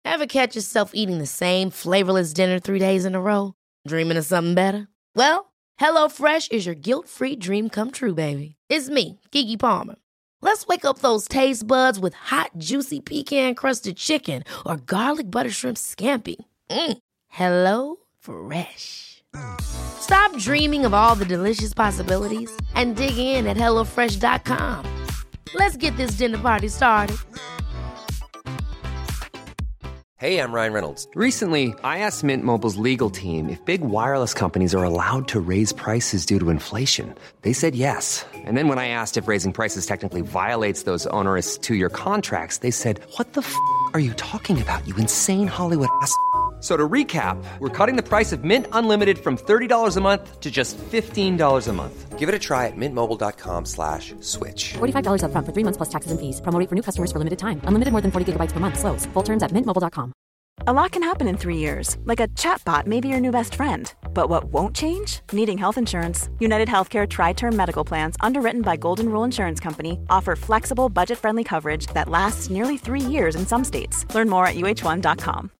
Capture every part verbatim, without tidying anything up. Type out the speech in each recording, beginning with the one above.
Ever catch yourself eating the same flavorless dinner three days in a row? Dreaming of something better? Well, HelloFresh is your guilt-free dream come true, baby. It's me, Keke Palmer. Let's wake up those taste buds with hot, juicy pecan-crusted chicken or garlic butter shrimp scampi. Mm. Hello Fresh. Stop dreaming of all the delicious possibilities and dig in at hello fresh dot com. Let's get this dinner party started. Hey, I'm Ryan Reynolds. Recently, I asked Mint Mobile's legal team if big wireless companies are allowed to raise prices due to inflation. They said yes. And then when I asked if raising prices technically violates those onerous two-year contracts, they said, what the f*** are you talking about, you insane Hollywood ass f- So to recap, we're cutting the price of Mint Unlimited from thirty dollars a month to just fifteen dollars a month. Give it a try at mintmobile.com slash switch. forty-five dollars up front for three months plus taxes and fees. Promo rate for new customers for limited time. Unlimited more than forty gigabytes per month. Slows full terms at mint mobile dot com. A lot can happen in three years. Like a chatbot may be your new best friend. But what won't change? Needing health insurance. United Healthcare Tri-Term Medical Plans, underwritten by Golden Rule Insurance Company, offer flexible, budget-friendly coverage that lasts nearly three years in some states. Learn more at U H one dot com.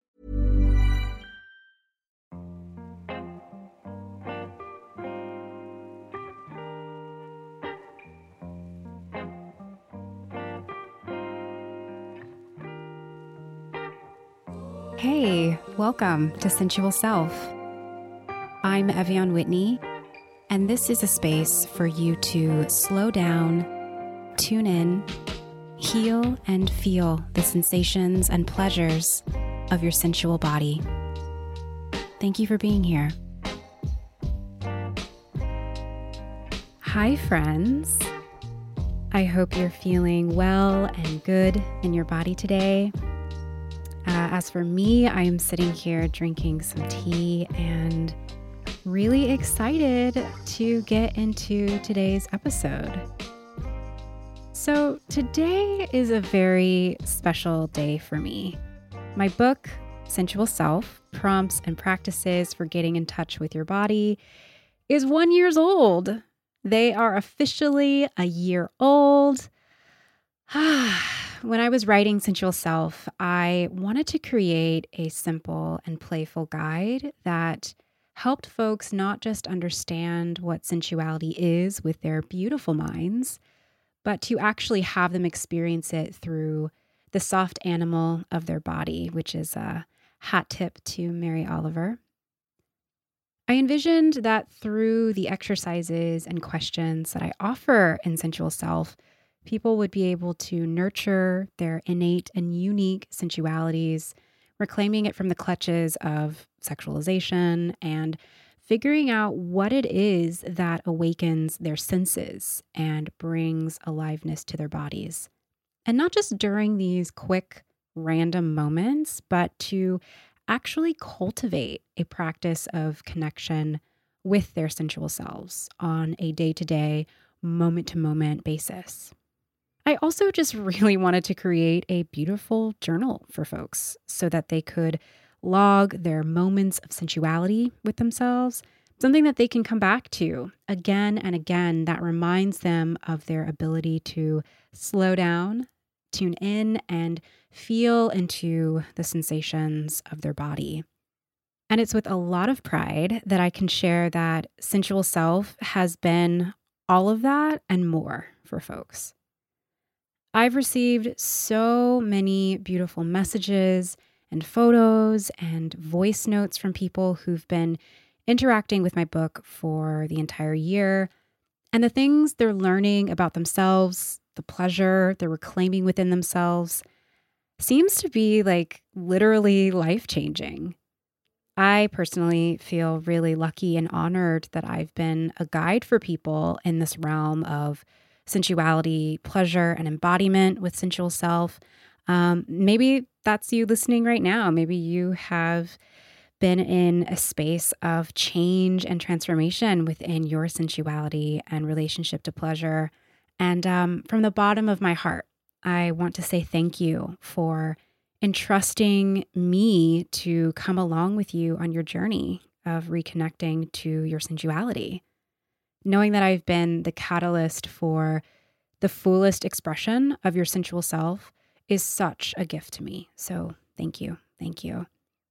Hey, welcome to Sensual Self. I'm Evian Whitney, and this is a space for you to slow down, tune in, heal, and feel the sensations and pleasures of your sensual body. Thank you for being here. Hi, friends. I hope you're feeling well and good in your body today. Uh, as for me, I am sitting here drinking some tea and really excited to get into today's episode. So today is a very special day for me. My book, Sensual Self, Prompts and Practices for Getting in Touch with Your Body, is one year old. They are officially a year old. When I was writing Sensual Self, I wanted to create a simple and playful guide that helped folks not just understand what sensuality is with their beautiful minds, but to actually have them experience it through the soft animal of their body, which is a hat tip to Mary Oliver. I envisioned that through the exercises and questions that I offer in Sensual Self, people would be able to nurture their innate and unique sensualities, reclaiming it from the clutches of sexualization and figuring out what it is that awakens their senses and brings aliveness to their bodies. And not just during these quick, random moments, but to actually cultivate a practice of connection with their sensual selves on a day-to-day, moment-to-moment basis. I also just really wanted to create a beautiful journal for folks so that they could log their moments of sensuality with themselves, something that they can come back to again and again that reminds them of their ability to slow down, tune in, and feel into the sensations of their body. And it's with a lot of pride that I can share that Sensual Self has been all of that and more for folks. I've received so many beautiful messages and photos and voice notes from people who've been interacting with my book for the entire year. And the things they're learning about themselves, the pleasure they're reclaiming within themselves, seems to be like literally life-changing. I personally feel really lucky and honored that I've been a guide for people in this realm of sensuality, pleasure, and embodiment with Sensual Self. Um, maybe that's you listening right now. Maybe you have been in a space of change and transformation within your sensuality and relationship to pleasure. And um, from the bottom of my heart, I want to say thank you for entrusting me to come along with you on your journey of reconnecting to your sensuality. Knowing that I've been the catalyst for the fullest expression of your sensual self is such a gift to me. So thank you. Thank you.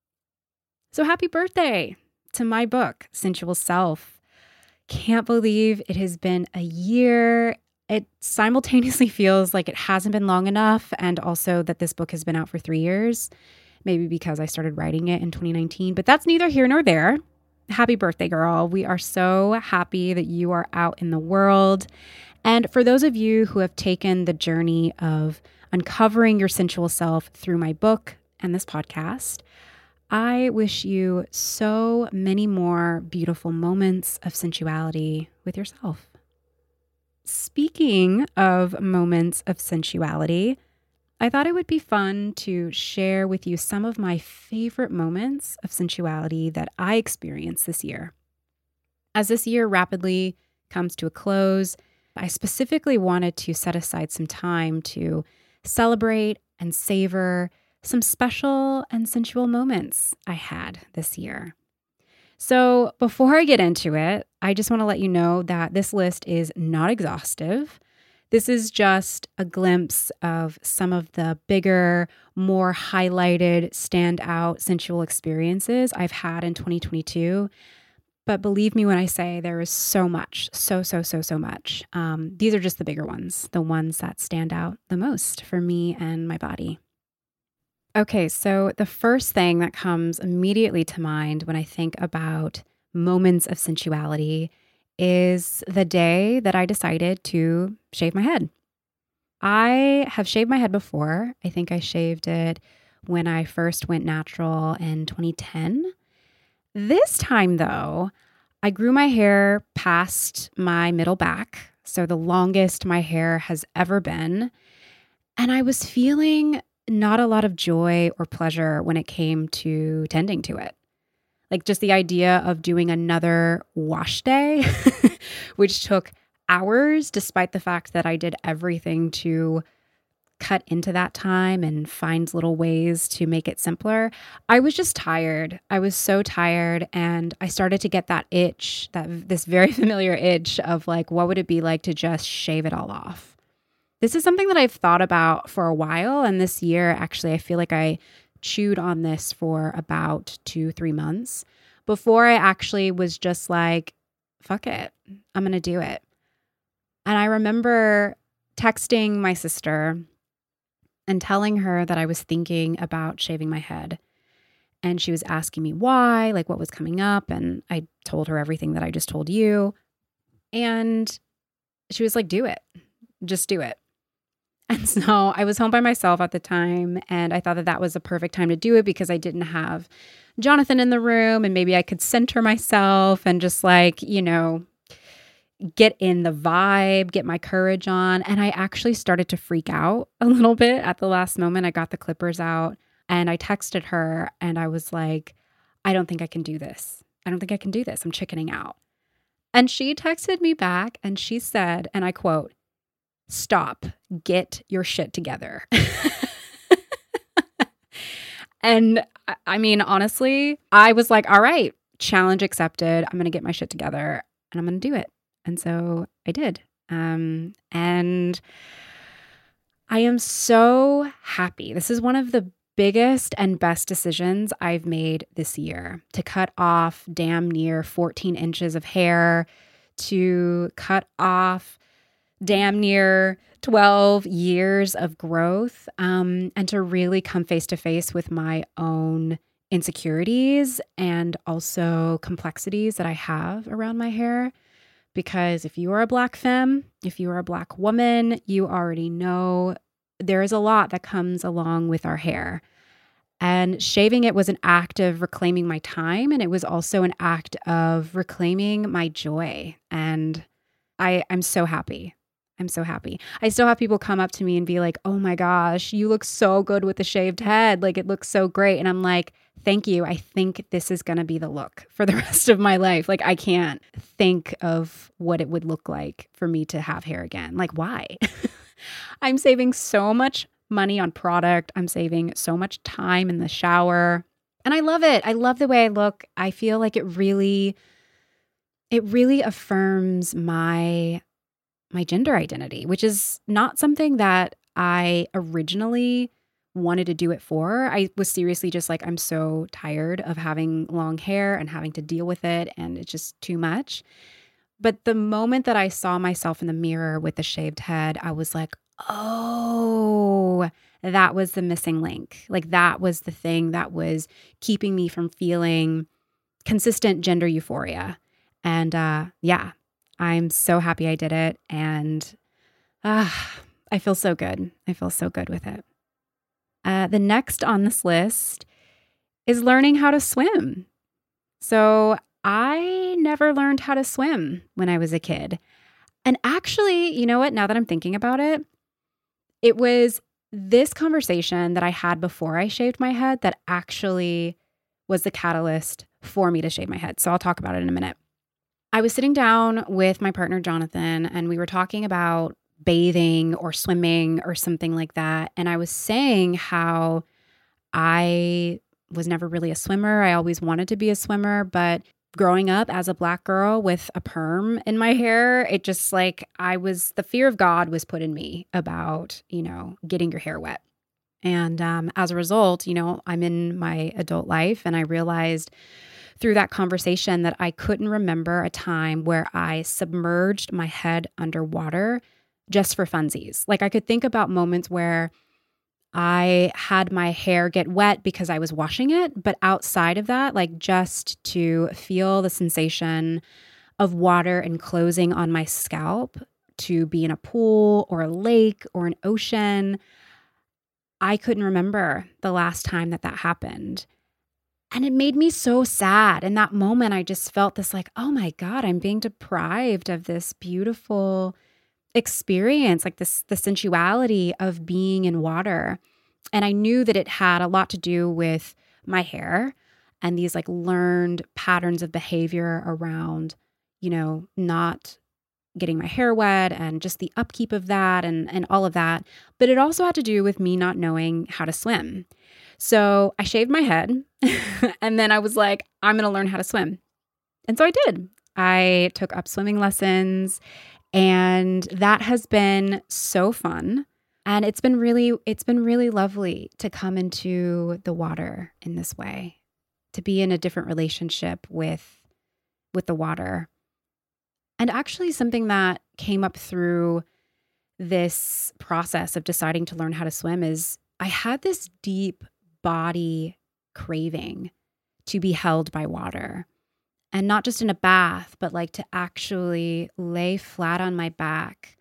So happy birthday to my book, Sensual Self. Can't believe it has been a year. It simultaneously feels like it hasn't been long enough, and also that this book has been out for three years, maybe because I started writing it in twenty nineteen, but that's neither here nor there. Happy birthday, girl. We are so happy that you are out in the world. And for those of you who have taken the journey of uncovering your sensual self through my book and this podcast, I wish you so many more beautiful moments of sensuality with yourself. Speaking of moments of sensuality, I thought it would be fun to share with you some of my favorite moments of sensuality that I experienced this year. As this year rapidly comes to a close, I specifically wanted to set aside some time to celebrate and savor some special and sensual moments I had this year. So before I get into it, I just want to let you know that this list is not exhaustive. This is just a glimpse of some of the bigger, more highlighted, standout sensual experiences I've had in twenty twenty-two. But believe me when I say there is so much, so, so, so, so much. Um, these are just the bigger ones, the ones that stand out the most for me and my body. Okay, so the first thing that comes immediately to mind when I think about moments of sensuality is the day that I decided to shave my head. I have shaved my head before. I think I shaved it when I first went natural in twenty ten. This time, though, I grew my hair past my middle back, so the longest my hair has ever been, and I was feeling not a lot of joy or pleasure when it came to tending to it. Like just the idea of doing another wash day, which took hours, despite the fact that I did everything to cut into that time and find little ways to make it simpler. I was just tired. I was so tired, and I started to get that itch, that this very familiar itch of like, what would it be like to just shave it all off? This is something that I've thought about for a while, and this year, actually, I feel like I chewed on this for about two, three months before I actually was just like, fuck it, I'm going to do it. And I remember texting my sister and telling her that I was thinking about shaving my head. And she was asking me why, like what was coming up. And I told her everything that I just told you. And she was like, do it. Just do it. And so I was home by myself at the time, and I thought that that was a perfect time to do it because I didn't have Jonathan in the room, and maybe I could center myself and just like, you know, get in the vibe, get my courage on. And I actually started to freak out a little bit at the last moment. I got the clippers out and I texted her and I was like, I don't think I can do this. I don't think I can do this. I'm chickening out. And she texted me back and she said, and I quote, "Stop, get your shit together." And I mean, honestly, I was like, all right, challenge accepted. I'm going to get my shit together and I'm going to do it. And so I did. Um, and I am so happy. This is one of the biggest and best decisions I've made this year, to cut off damn near fourteen inches of hair, to cut off damn near twelve years of growth, um, and to really come face to face with my own insecurities and also complexities that I have around my hair. Because if you are a Black femme, if you are a Black woman, you already know there is a lot that comes along with our hair. And shaving it was an act of reclaiming my time, and it was also an act of reclaiming my joy. And I, I'm so happy. I'm so happy. I still have people come up to me and be like, oh my gosh, you look so good with the shaved head. Like, it looks so great. And I'm like, thank you. I think this is going to be the look for the rest of my life. Like, I can't think of what it would look like for me to have hair again. Like, why? I'm saving so much money on product. I'm saving so much time in the shower. And I love it. I love the way I look. I feel like it really, it really affirms my my gender identity, which is not something that I originally wanted to do it for. I was seriously just like, I'm so tired of having long hair and having to deal with it, and it's just too much. But the moment that I saw myself in the mirror with the shaved head, I was like, oh, that was the missing link. Like that was the thing that was keeping me from feeling consistent gender euphoria. And uh, yeah, I'm so happy I did it. And uh, I feel so good. I feel so good with it. Uh, the next on this list is learning how to swim. So I never learned how to swim when I was a kid. And actually, you know what? Now that I'm thinking about it, it was this conversation that I had before I shaved my head that actually was the catalyst for me to shave my head. So I'll talk about it in a minute. I was sitting down with my partner, Jonathan, and we were talking about bathing or swimming or something like that. And I was saying how I was never really a swimmer. I always wanted to be a swimmer, but growing up as a Black girl with a perm in my hair, it just like I was, the fear of God was put in me about, you know, getting your hair wet. And um, as a result, you know, I'm in my adult life, and I realized through that conversation that I couldn't remember a time where I submerged my head underwater just for funsies. Like I could think about moments where I had my hair get wet because I was washing it, but outside of that, like just to feel the sensation of water enclosing on my scalp, to be in a pool or a lake or an ocean, I couldn't remember the last time that that happened. And it made me so sad. In that moment, I just felt this like, oh my God, I'm being deprived of this beautiful experience, like this, the sensuality of being in water. And I knew that it had a lot to do with my hair and these like learned patterns of behavior around, you know, not getting my hair wet and just the upkeep of that and, and all of that. But it also had to do with me not knowing how to swim. So I shaved my head and then I was like, I'm going to learn how to swim. And so I did. I took up swimming lessons, and that has been so fun. And it's been really, it's been really lovely to come into the water in this way, to be in a different relationship with, with the water. And actually something that came up through this process of deciding to learn how to swim is I had this deep body craving to be held by water. And not just in a bath, but like to actually lay flat on my back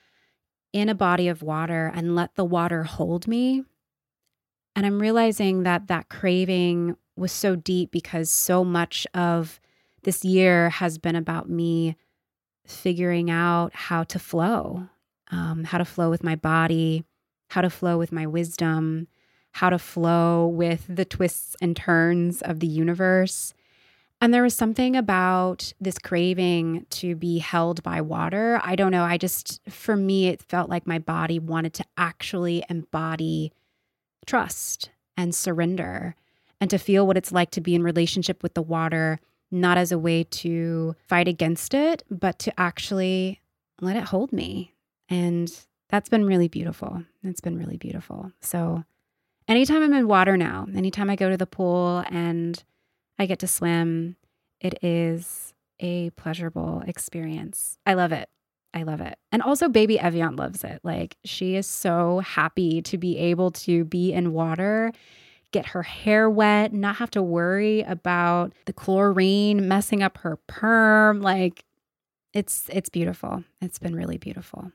in a body of water and let the water hold me. And I'm realizing that that craving was so deep because so much of this year has been about me figuring out how to flow, um, how to flow with my body, how to flow with my wisdom, how to flow with the twists and turns of the universe. And there was something about this craving to be held by water. I don't know. I just, for me, it felt like my body wanted to actually embody trust and surrender and to feel what it's like to be in relationship with the water, not as a way to fight against it, but to actually let it hold me. And that's been really beautiful. It's been really beautiful. So anytime I'm in water now, anytime I go to the pool and I get to swim, it is a pleasurable experience. I love it. I love it. And also baby Evian loves it. Like she is so happy to be able to be in water, get her hair wet, not have to worry about the chlorine messing up her perm. Like it's it's beautiful. It's been really beautiful.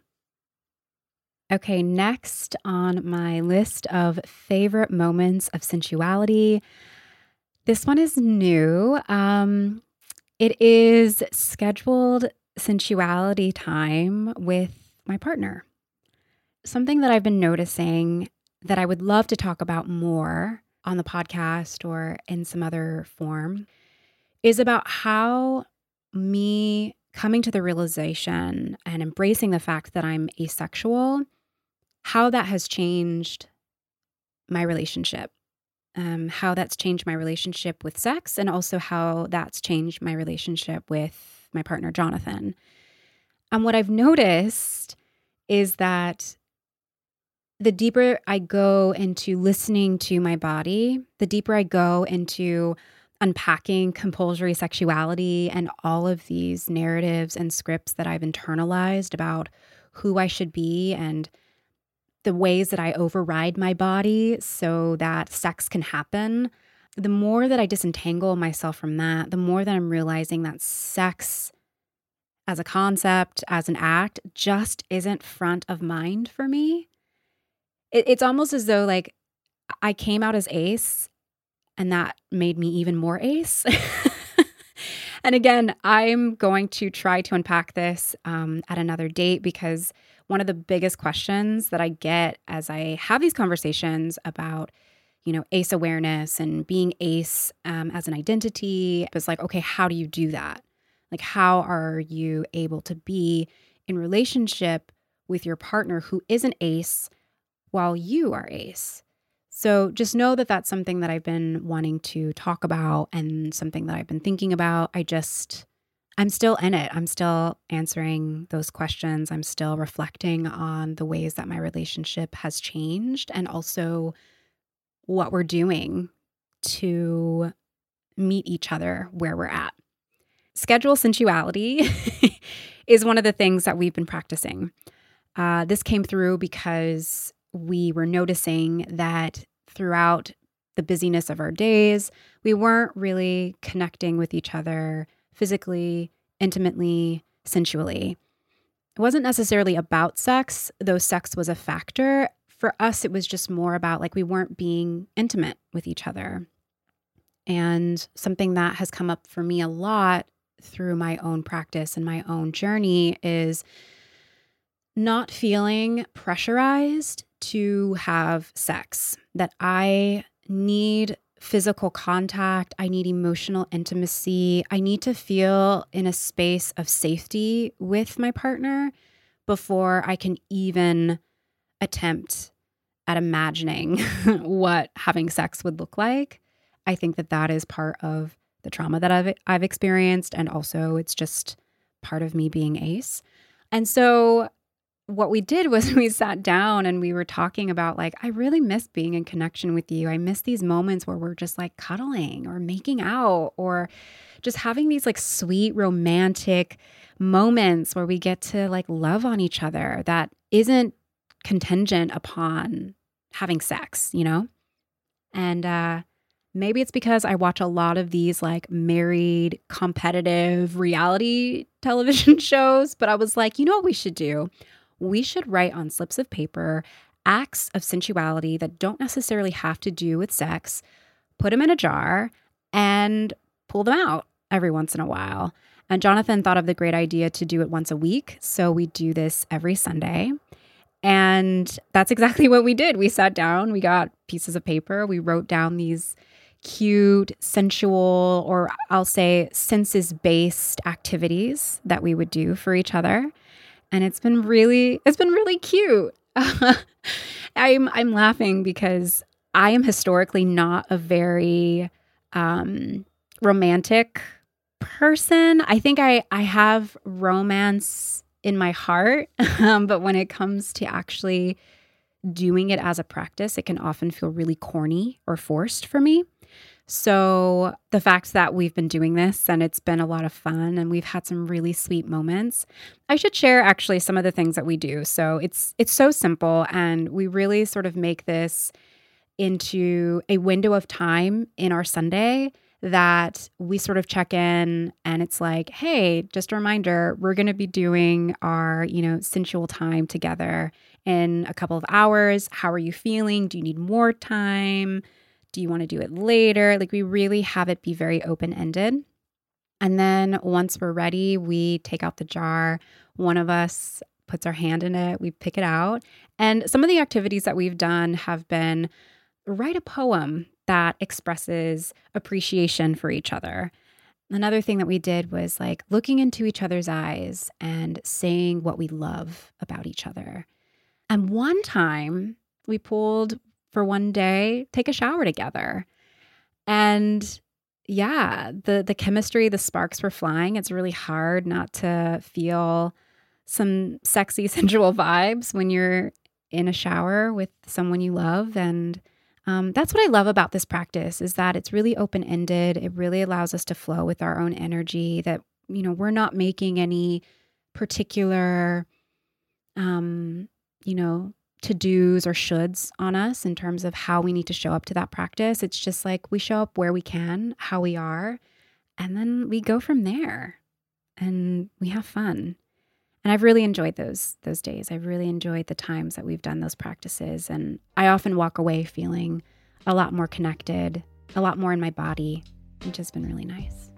Okay, next on my list of favorite moments of sensuality, this one is new. Um, it is scheduled sensuality time with my partner. Something that I've been noticing that I would love to talk about more on the podcast or in some other form is about how me coming to the realization and embracing the fact that I'm asexual, how that has changed my relationship. Um, how that's changed my relationship with sex, and also how that's changed my relationship with my partner, Jonathan. And what I've noticed is that the deeper I go into listening to my body, the deeper I go into unpacking compulsory sexuality and all of these narratives and scripts that I've internalized about who I should be and the ways that I override my body so that sex can happen, the more that I disentangle myself from that, the more that I'm realizing that sex as a concept, as an act, just isn't front of mind for me. It, it's almost as though like I came out as ace and that made me even more ace. And again, I'm going to try to unpack this um, at another date because one of the biggest questions that I get as I have these conversations about, you know, ace awareness and being ace um, as an identity is like, okay, how do you do that? Like, how are you able to be in relationship with your partner who is an ace while you are ace? So just know that that's something that I've been wanting to talk about and something that I've been thinking about. I just, I'm still in it. I'm still answering those questions. I'm still reflecting on the ways that my relationship has changed and also what we're doing to meet each other where we're at. Schedule sensuality is one of the things that we've been practicing. Uh, this came through because we were noticing that throughout the busyness of our days, we weren't really connecting with each other physically, intimately, sensually. It wasn't necessarily about sex, though sex was a factor. For us, it was just more about like we weren't being intimate with each other. And something that has come up for me a lot through my own practice and my own journey is not feeling pressurized to have sex, that I need physical contact, I need emotional intimacy, I need to feel in a space of safety with my partner before I can even attempt at imagining what having sex would look like. I think that that is part of the trauma that I've I've experienced, and also it's just part of me being ace. And so what we did was we sat down and we were talking about like, I really miss being in connection with you. I miss these moments where we're just like cuddling or making out or just having these like sweet romantic moments where we get to like love on each other that isn't contingent upon having sex, you know? And uh, maybe it's because I watch a lot of these like married, competitive reality television shows, but I was like, you know what we should do? We should write on slips of paper acts of sensuality that don't necessarily have to do with sex, put them in a jar, and pull them out every once in a while. And Jonathan thought of the great idea to do it once a week. So we do this every Sunday. And that's exactly what we did. We sat down, we got pieces of paper, we wrote down these cute, sensual, or I'll say senses-based activities that we would do for each other. And it's been really, it's been really cute. I'm I'm laughing because I am historically not a very um, romantic person. I think I, I have romance in my heart, um, but when it comes to actually doing it as a practice, it can often feel really corny or forced for me. So the fact that we've been doing this and it's been a lot of fun and we've had some really sweet moments, I should share actually some of the things that we do. So it's it's so simple, and we really sort of make this into a window of time in our Sunday that we sort of check in, and it's like, hey, just a reminder, we're going to be doing our, you know, sensual time together in a couple of hours. How are you feeling? Do you need more time? Do you want to do it later? Like, we really have it be very open-ended. And then once we're ready, we take out the jar. One of us puts our hand in it. We pick it out. And some of the activities that we've done have been write a poem that expresses appreciation for each other. Another thing that we did was like looking into each other's eyes and saying what we love about each other. And one time we pulled for one day, take a shower together. And yeah, the the chemistry, the sparks were flying. It's really hard not to feel some sexy, sensual vibes when you're in a shower with someone you love. And um, that's what I love about this practice, is that it's really open-ended. It really allows us to flow with our own energy, that, you know, we're not making any particular, um, you know, to-dos or shoulds on us in terms of how we need to show up to that practice. It's just like we show up where we can, how we are, and then we go from there and we have fun. And I've really enjoyed those those days. I've really enjoyed the times that we've done those practices. And I often walk away feeling a lot more connected, a lot more in my body, which has been really nice.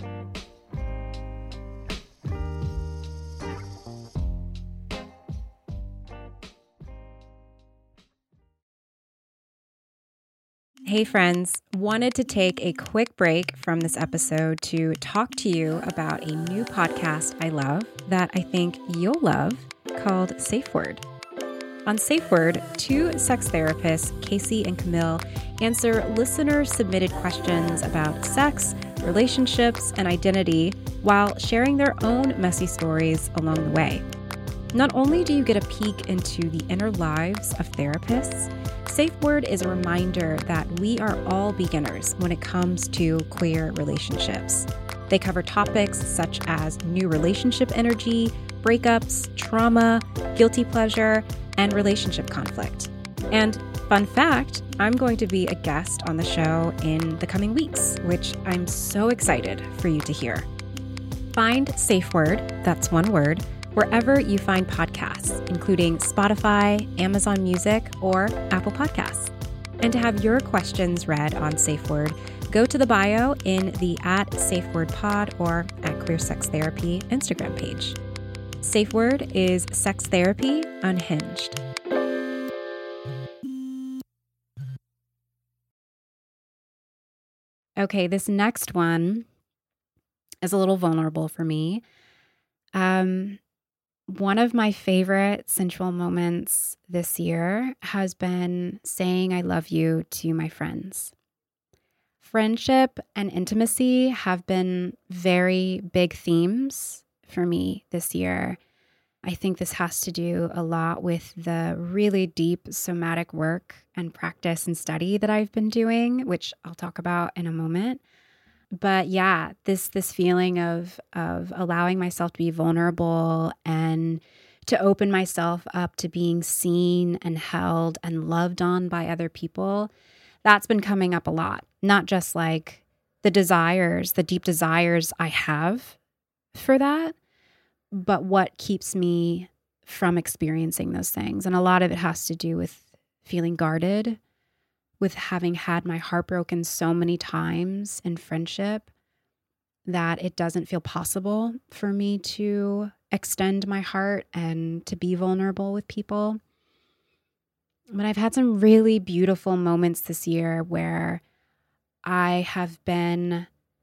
Hey friends, wanted to take a quick break from this episode to talk to you about a new podcast I love that I think you'll love, called Safe Word. On Safe Word, two sex therapists, Casey and Camille, answer listener-submitted questions about sex, relationships, and identity while sharing their own messy stories along the way. Not only do you get a peek into the inner lives of therapists, Safe Word is a reminder that we are all beginners when it comes to queer relationships. They cover topics such as new relationship energy, breakups, trauma, guilty pleasure, and relationship conflict. And fun fact, I'm going to be a guest on the show in the coming weeks, which I'm so excited for you to hear. Find Safe Word, that's one word, wherever you find podcasts, including Spotify, Amazon Music, or Apple Podcasts. And to have your questions read on Safe Word, go to the bio in the at Safe Word Pod or at Queer Sex Therapy Instagram page. Safe Word is sex therapy unhinged. Okay, this next one is a little vulnerable for me. Um... One of my favorite sensual moments this year has been saying I love you to my friends. Friendship and intimacy have been very big themes for me this year. I think this has to do a lot with the really deep somatic work and practice and study that I've been doing, which I'll talk about in a moment. But yeah, this this feeling of of allowing myself to be vulnerable and to open myself up to being seen and held and loved on by other people, that's been coming up a lot. Not just like the desires, the deep desires I have for that, but what keeps me from experiencing those things. And a lot of it has to do with feeling guarded, with having had my heart broken so many times in friendship that it doesn't feel possible for me to extend my heart and to be vulnerable with people. But I've had some really beautiful moments this year where I have been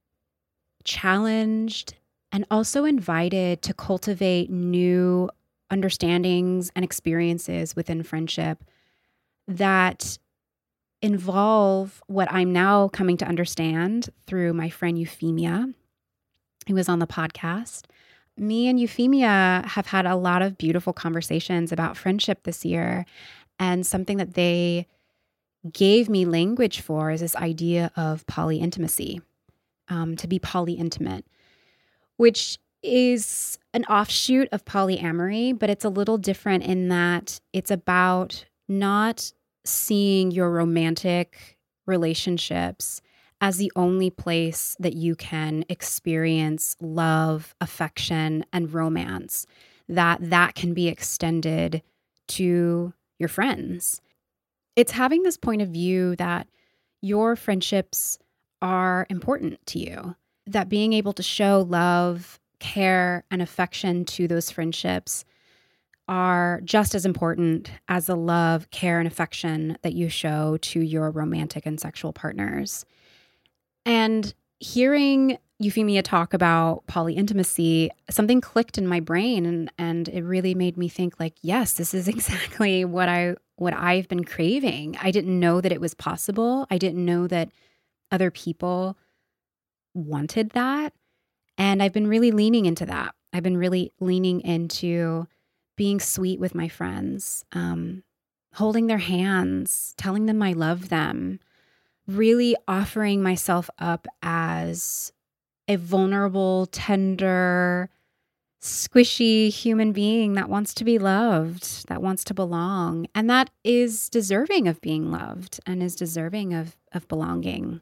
challenged and also invited to cultivate new understandings and experiences within friendship that involve what I'm now coming to understand through my friend Euphemia, who was on the podcast. Me and Euphemia have had a lot of beautiful conversations about friendship this year, and something that they gave me language for is this idea of polyintimacy, um, to be polyintimate, which is an offshoot of polyamory, but it's a little different in that it's about not seeing your romantic relationships as the only place that you can experience love, affection, and romance, that that can be extended to your friends. It's having this point of view that your friendships are important to you, that being able to show love, care, and affection to those friendships are just as important as the love, care, and affection that you show to your romantic and sexual partners. And hearing Euphemia talk about polyintimacy, something clicked in my brain, and, and it really made me think like, yes, this is exactly what I what I've been craving. I didn't know that it was possible. I didn't know that other people wanted that. And I've been really leaning into that. I've been really leaning into being sweet with my friends, um, holding their hands, telling them I love them, really offering myself up as a vulnerable, tender, squishy human being that wants to be loved, that wants to belong, and that is deserving of being loved and is deserving of, of belonging.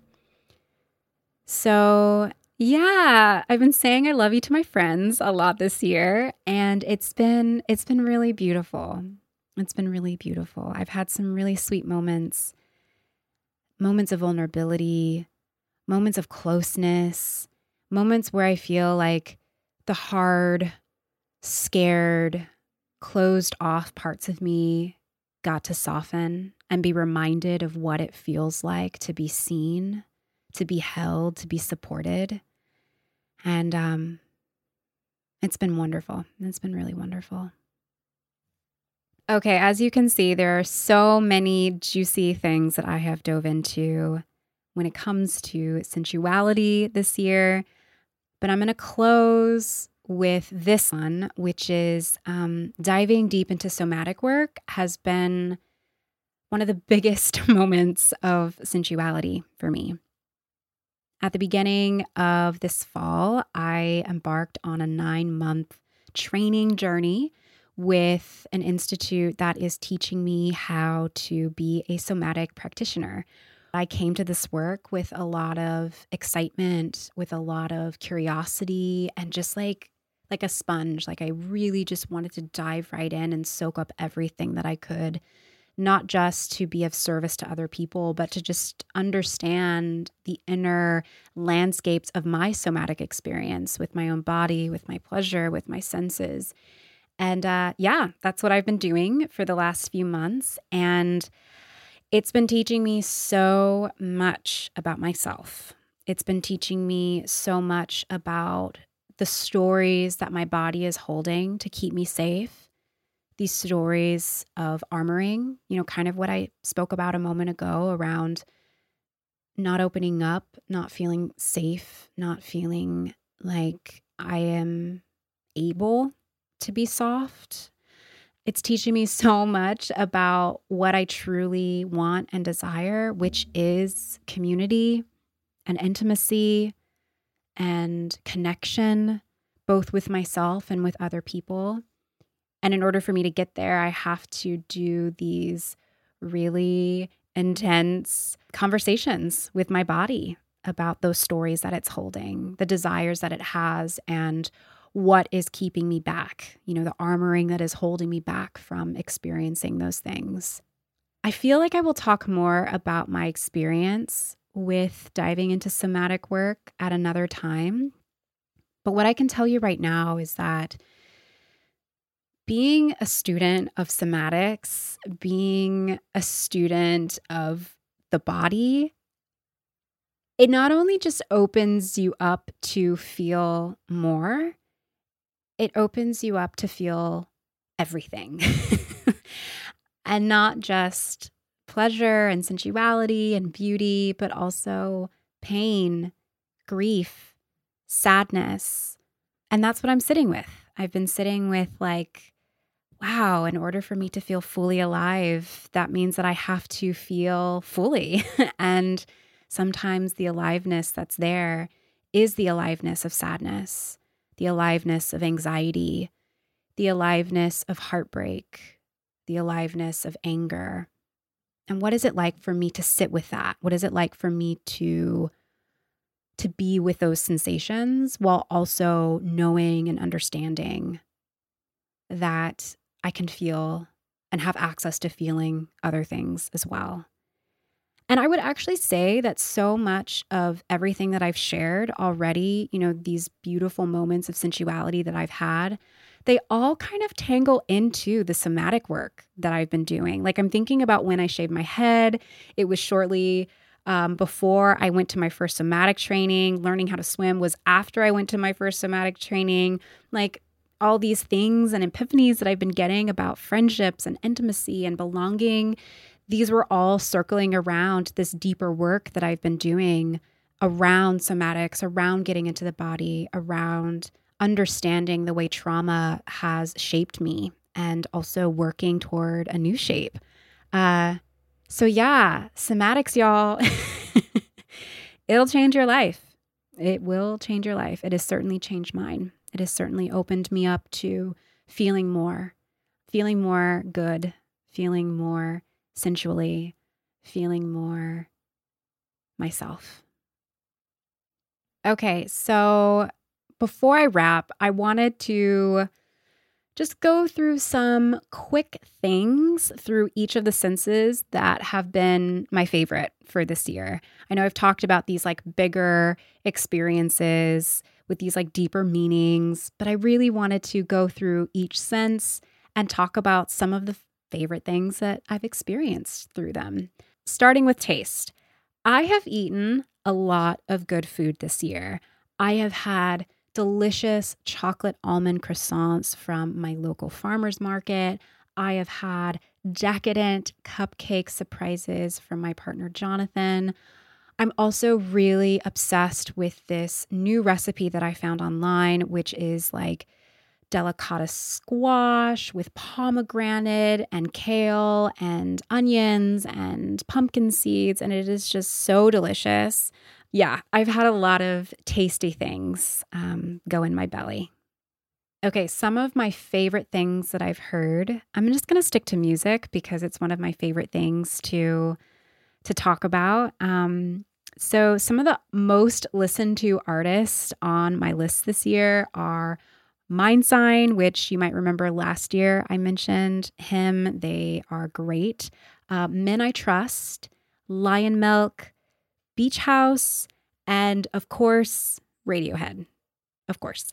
So yeah, I've been saying I love you to my friends a lot this year, and it's been it's been really beautiful. It's been really beautiful. I've had some really sweet moments, moments of vulnerability, moments of closeness, moments where I feel like the hard, scared, closed off parts of me got to soften and be reminded of what it feels like to be seen, to be held, to be supported. And um, it's been wonderful. It's been really wonderful. Okay, as you can see, there are so many juicy things that I have dove into when it comes to sensuality this year. But I'm going to close with this one, which is um, diving deep into somatic work has been one of the biggest moments of sensuality for me. At the beginning of this fall, I embarked on a nine-month training journey with an institute that is teaching me how to be a somatic practitioner. I came to this work with a lot of excitement, with a lot of curiosity, and just like like a sponge. Like I really just wanted to dive right in and soak up everything that I could, not just to be of service to other people, but to just understand the inner landscapes of my somatic experience with my own body, with my pleasure, with my senses. And uh, yeah, that's what I've been doing for the last few months. And it's been teaching me so much about myself. It's been teaching me so much about the stories that my body is holding to keep me safe. These stories of armoring, you know, kind of what I spoke about a moment ago around not opening up, not feeling safe, not feeling like I am able to be soft. It's teaching me so much about what I truly want and desire, which is community and intimacy and connection, both with myself and with other people. And in order for me to get there, I have to do these really intense conversations with my body about those stories that it's holding, the desires that it has, and what is keeping me back, you know, the armoring that is holding me back from experiencing those things. I feel like I will talk more about my experience with diving into somatic work at another time. But what I can tell you right now is that being a student of somatics, being a student of the body, it not only just opens you up to feel more, it opens you up to feel everything. And not just pleasure and sensuality and beauty, but also pain, grief, sadness. And that's what I'm sitting with. I've been sitting with like, wow, in order for me to feel fully alive, that means that I have to feel fully. And sometimes the aliveness that's there is the aliveness of sadness, the aliveness of anxiety, the aliveness of heartbreak, the aliveness of anger. And what is it like for me to sit with that? What is it like for me to, to be with those sensations while also knowing and understanding that I can feel and have access to feeling other things as well? And I would actually say that so much of everything that I've shared already, you know, these beautiful moments of sensuality that I've had, they all kind of tangle into the somatic work that I've been doing. Like I'm thinking about when I shaved my head. It was shortly um, before I went to my first somatic training. Learning how to swim was after I went to my first somatic training. Like all these things and epiphanies that I've been getting about friendships and intimacy and belonging, these were all circling around this deeper work that I've been doing around somatics, around getting into the body, around understanding the way trauma has shaped me, and also working toward a new shape. Uh, so yeah, somatics, y'all. It'll change your life. It will change your life. It has certainly changed mine. It has certainly opened me up to feeling more, feeling more good, feeling more sensually, feeling more myself. Okay, so before I wrap, I wanted to just go through some quick things through each of the senses that have been my favorite for this year. I know I've talked about these like bigger experiences with these like deeper meanings, but I really wanted to go through each sense and talk about some of the favorite things that I've experienced through them. Starting with taste. I have eaten a lot of good food this year. I have had delicious chocolate almond croissants from my local farmer's market. I have had decadent cupcake surprises from my partner, Jonathan. I'm also really obsessed with this new recipe that I found online, which is like delicata squash with pomegranate and kale and onions and pumpkin seeds. And it is just so delicious. Yeah, I've had a lot of tasty things um, go in my belly. Okay, some of my favorite things that I've heard, I'm just going to stick to music because it's one of my favorite things to, to talk about. Um, so some of the most listened to artists on my list this year are Mindsign, which you might remember last year I mentioned him. They are great. Uh, Men I Trust, Lion Milk, Beach House, and of course, Radiohead. Of course.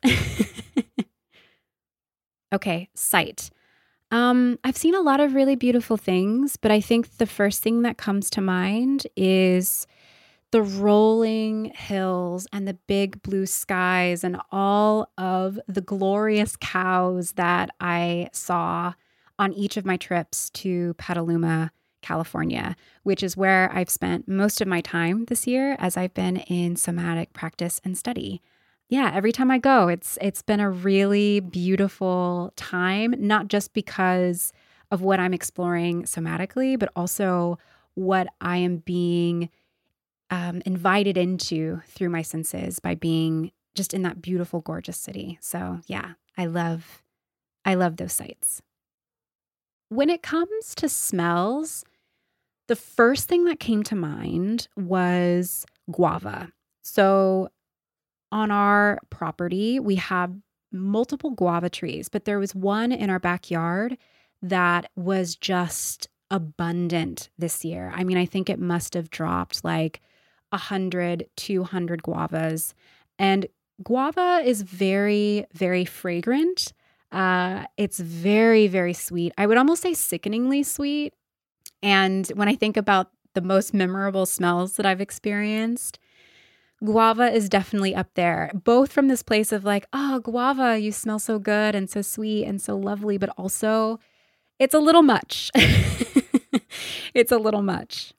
Okay, sight. Um, I've seen a lot of really beautiful things, but I think the first thing that comes to mind is the rolling hills and the big blue skies and all of the glorious cows that I saw on each of my trips to Petaluma, California, which is where I've spent most of my time this year as I've been in somatic practice and study. Yeah, every time I go, it's it's been a really beautiful time, not just because of what I'm exploring somatically, but also what I am being um, invited into through my senses by being just in that beautiful, gorgeous city. So yeah, I love, I love those sights. When it comes to smells, the first thing that came to mind was guava. So on our property, we have multiple guava trees, but there was one in our backyard that was just abundant this year. I mean, I think it must have dropped like one hundred, two hundred guavas. And guava is very, very fragrant. Uh, it's very, very sweet. I would almost say sickeningly sweet. And when I think about the most memorable smells that I've experienced, guava is definitely up there, both from this place of like, oh, guava, you smell so good and so sweet and so lovely, but also it's a little much. It's a little much.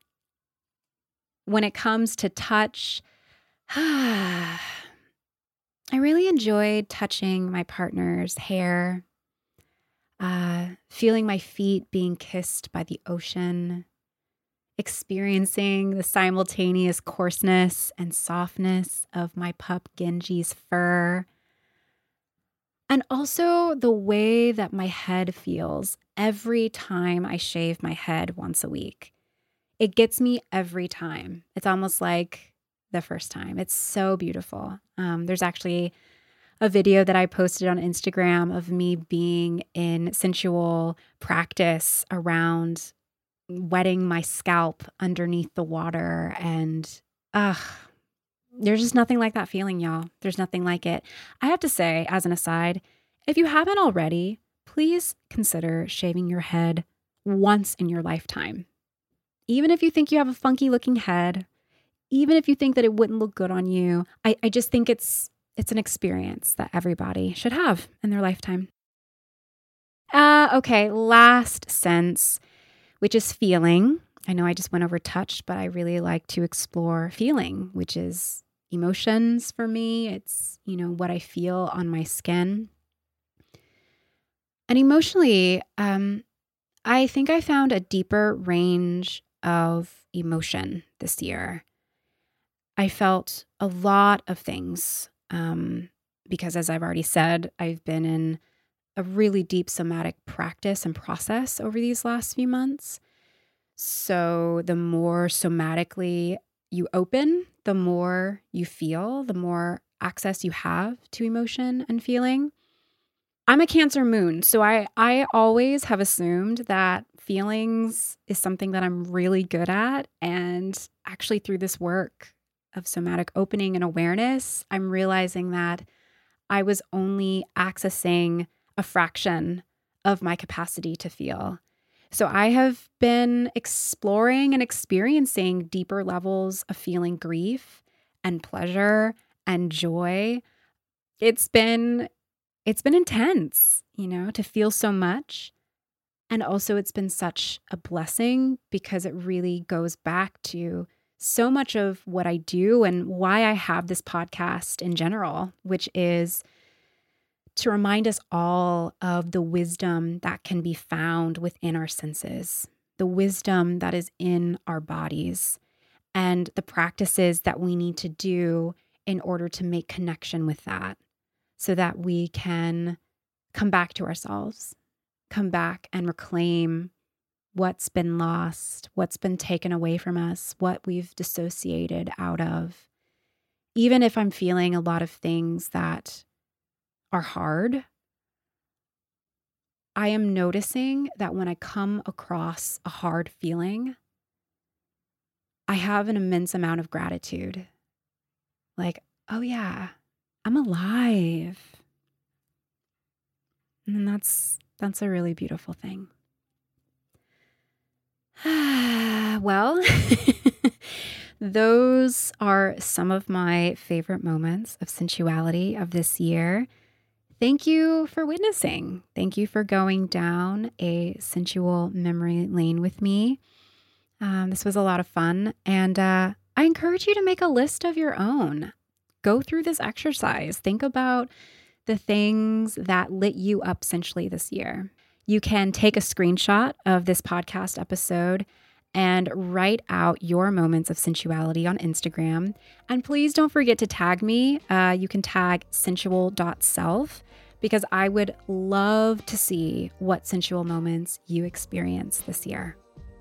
When it comes to touch, I really enjoyed touching my partner's hair, uh, feeling my feet being kissed by the ocean, experiencing the simultaneous coarseness and softness of my pup Genji's fur, and also the way that my head feels every time I shave my head once a week. It gets me every time. It's almost like the first time. It's so beautiful. Um, there's actually a video that I posted on Instagram of me being in sensual practice around wetting my scalp underneath the water. And ugh, there's just nothing like that feeling, y'all. There's nothing like it. I have to say, as an aside, if you haven't already, please consider shaving your head once in your lifetime. Even if you think you have a funky looking head, even if you think that it wouldn't look good on you, I, I just think it's it's an experience that everybody should have in their lifetime. Uh, okay, last sense, which is feeling. I know I just went over touch, but I really like to explore feeling, which is emotions for me. It's, you know, what I feel on my skin. And emotionally, um, I think I found a deeper range of emotion this year. I felt a lot of things um, because, as I've already said, I've been in a really deep somatic practice and process over these last few months. So the more somatically you open, the more you feel, the more access you have to emotion and feeling. I'm a Cancer moon, so I, I always have assumed that feelings is something that I'm really good at. And actually through this work of somatic opening and awareness, I'm realizing that I was only accessing a fraction of my capacity to feel. So I have been exploring and experiencing deeper levels of feeling grief and pleasure and joy. It's been it's been intense, you know, to feel so much. And also it's been such a blessing because it really goes back to so much of what I do and why I have this podcast in general, which is to remind us all of the wisdom that can be found within our senses, the wisdom that is in our bodies, and the practices that we need to do in order to make connection with that so that we can come back to ourselves, come back and reclaim what's been lost, what's been taken away from us, what we've dissociated out of. Even if I'm feeling a lot of things that are hard, I am noticing that when I come across a hard feeling, I have an immense amount of gratitude. Like, oh yeah, I'm alive. And that's that's a really beautiful thing. Well, those are some of my favorite moments of sensuality of this year. Thank you for witnessing. Thank you for going down a sensual memory lane with me. Um, this was a lot of fun. And uh, I encourage you to make a list of your own. Go through this exercise. Think about the things that lit you up sensually this year. You can take a screenshot of this podcast episode and write out your moments of sensuality on Instagram. And please don't forget to tag me. Uh, you can tag sensual dot self because I would love to see what sensual moments you experienced this year.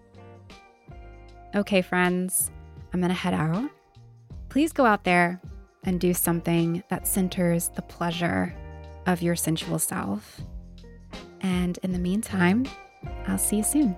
Okay, friends, I'm going to head out. Please go out there and do something that centers the pleasure of your sensual self. And in the meantime, I'll see you soon.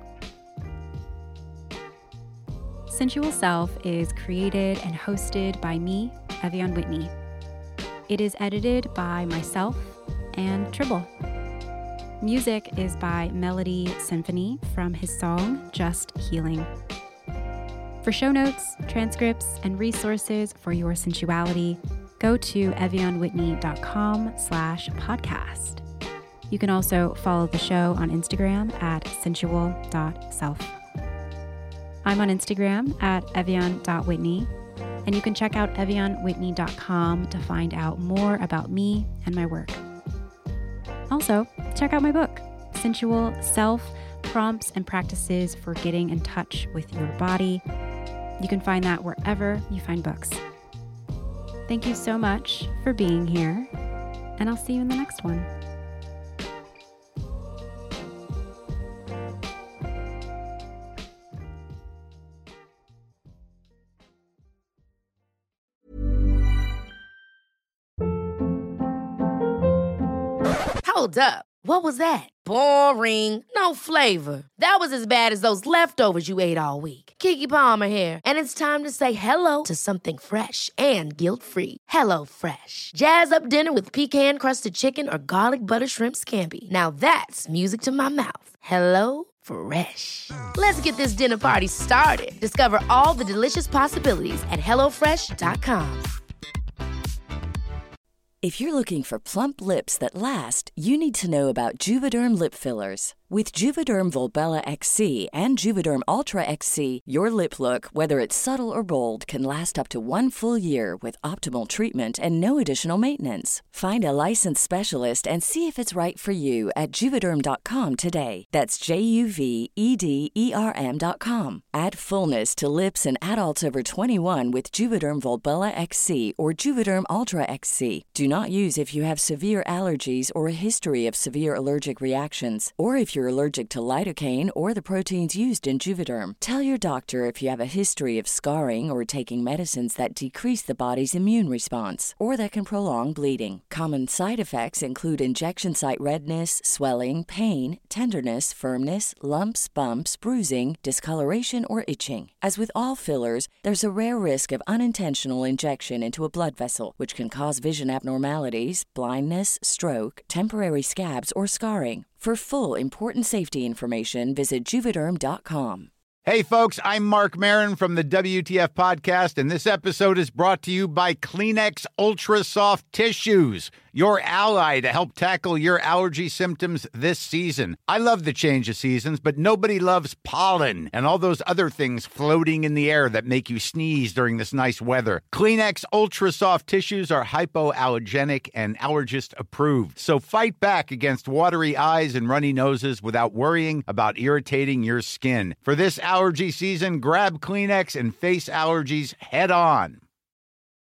Sensual Self is created and hosted by me, Evian Whitney. It is edited by myself and Tribble. Music is by Melody Symphony from his song, Just Healing. For show notes, transcripts, and resources for your sensuality, go to evianwhitney.com slash podcast. You can also follow the show on Instagram at sensual dot self. I'm on Instagram at evian dot whitney, and you can check out evian whitney dot com to find out more about me and my work. Also, check out my book, Sensual Self, Prompts and Practices for Getting in Touch with Your Body. You can find that wherever you find books. Thank you so much for being here, and I'll see you in the next one. Hold up. What was that? Boring. No flavor. That was as bad as those leftovers you ate all week. Keke Palmer here, and it's time to say hello to something fresh and guilt-free. Hello Fresh. Jazz up dinner with pecan-crusted chicken or garlic butter shrimp scampi. Now that's music to my mouth. Hello Fresh. Let's get this dinner party started. Discover all the delicious possibilities at hello fresh dot com. If you're looking for plump lips that last, you need to know about Juvederm lip fillers. With Juvederm Volbella X C and Juvederm Ultra X C, your lip look, whether it's subtle or bold, can last up to one full year with optimal treatment and no additional maintenance. Find a licensed specialist and see if it's right for you at Juvederm dot com today. That's J U V E D E R M dot com. Add fullness to lips in adults over twenty-one with Juvederm Volbella X C or Juvederm Ultra X C. Do not use if you have severe allergies or a history of severe allergic reactions, or if you're allergic to lidocaine or the proteins used in Juvederm. Tell your doctor if you have a history of scarring or taking medicines that decrease the body's immune response or that can prolong bleeding. Common side effects include injection site redness, swelling, pain, tenderness, firmness, lumps, bumps, bruising, discoloration, or itching. As with all fillers, there's a rare risk of unintentional injection into a blood vessel, which can cause vision abnormalities, blindness, stroke, temporary scabs, or scarring. For full, important safety information, visit Juvederm dot com. Hey, folks, I'm Mark Maron from the W T F Podcast, and this episode is brought to you by Kleenex Ultra Soft Tissues, your ally to help tackle your allergy symptoms this season. I love the change of seasons, but nobody loves pollen and all those other things floating in the air that make you sneeze during this nice weather. Kleenex Ultra Soft Tissues are hypoallergenic and allergist approved, so fight back against watery eyes and runny noses without worrying about irritating your skin. For this allergy season, grab Kleenex and face allergies head on.